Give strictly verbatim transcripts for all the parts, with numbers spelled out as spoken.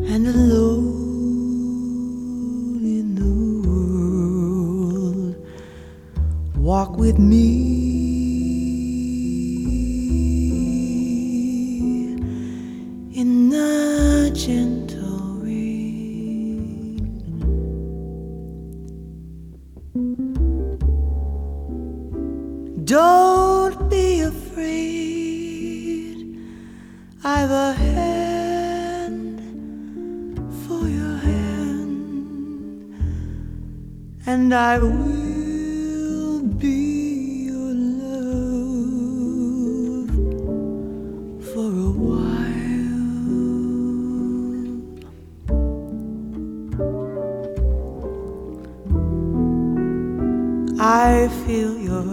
and alone in the world. Walk with me in the gentle rain. Don't be afraid, I've a hand for your hand, and I will be your love for a while. I feel your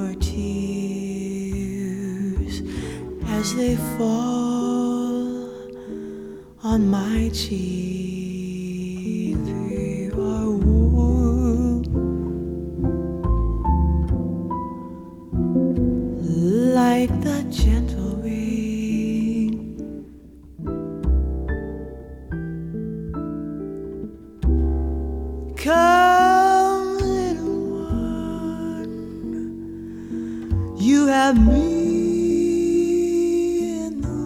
tears as they fall on my cheek. They are warm like the gentle rain. Come, little one, you have me in the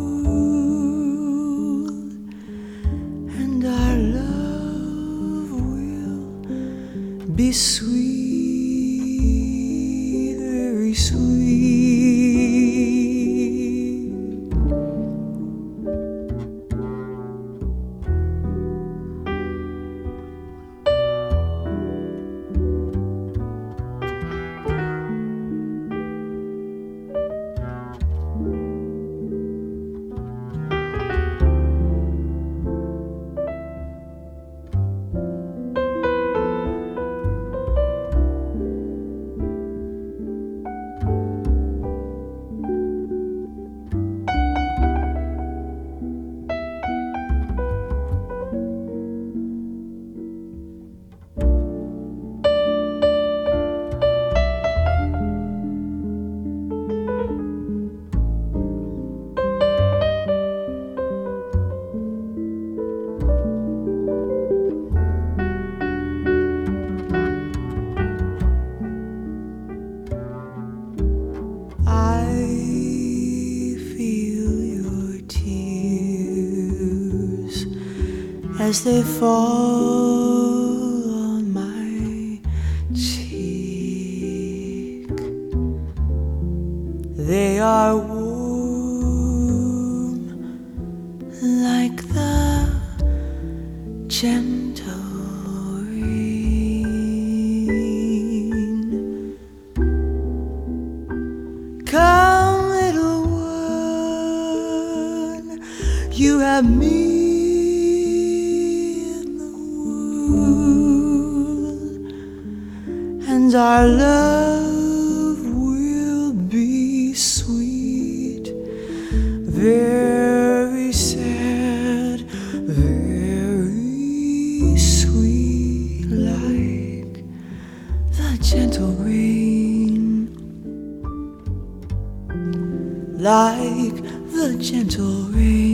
world, and our love will be sweet, very sweet. As they fall on my cheek, they are warm like the gentle rain. Come, little one, you have me, and our love will be sweet, very sad, very sweet, like the gentle rain, like the gentle rain.